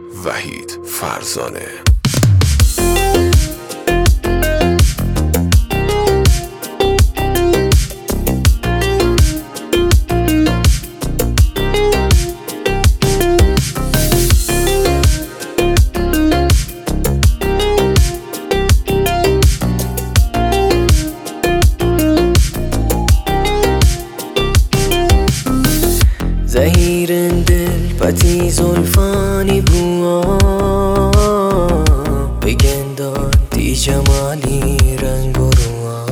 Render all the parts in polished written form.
وحید فرزانه. زهیر دل پتی زلفانی بوا بگندان دی جمالی رنگ و روا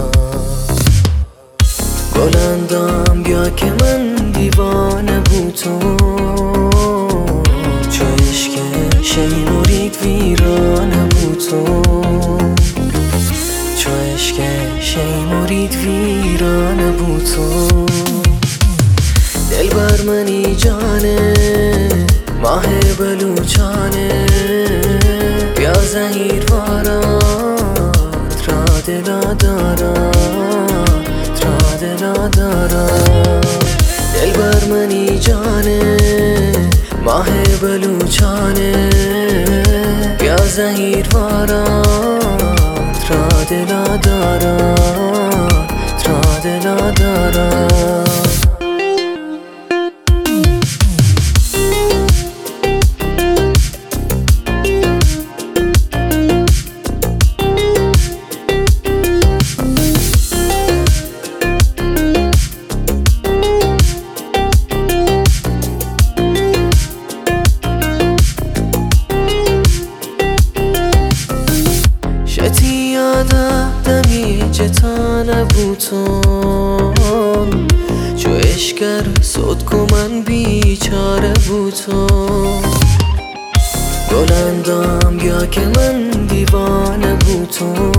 گلندام بیا که من دیوانه بود تو چو عشق شیمرید ویرانه بود تو چو عشق شیمرید ویرانه بود تو دل بر منی جانه ماه بلوچانه بیا زهیر وارات را دلا دارات را دلا دارات دل بر منی جانه ماه بلوچانه بیا زهیر وارات را دلا دارات را دلا دارات شتی یادا دمی جتانه بودم چو اشکر صد کو من بیچاره بودم گلندام بیا که من دیوانه بودم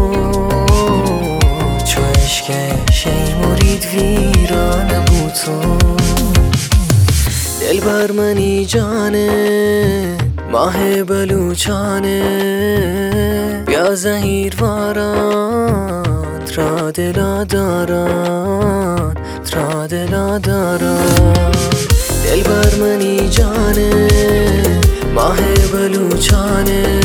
چو عشق شیمرید ویرانه بودم دل بر منی جانه ماه بلوچانه بیا زهیر وارات را دلا دارات را دلا دارات دل بر منی جانه ماه بلوچانه